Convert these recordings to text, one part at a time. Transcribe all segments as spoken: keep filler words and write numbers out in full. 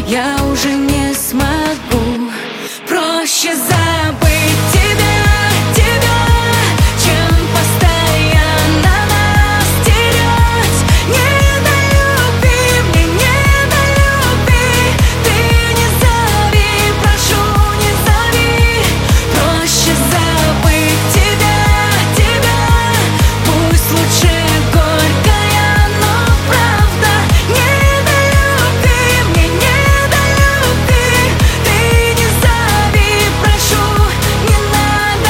я уже не смогу. Проще забыть тебя, тебя, чем постоянно нас терять. Недолюби, мне недолюби, ты не зови, прошу, не зови. Проще забыть тебя, тебя, пусть лучше горькая, но правда. Недолюби, мне недолюби, ты не зови, прошу, не надо.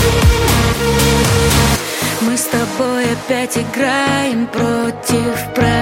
Мы с тобой опять играем против правил.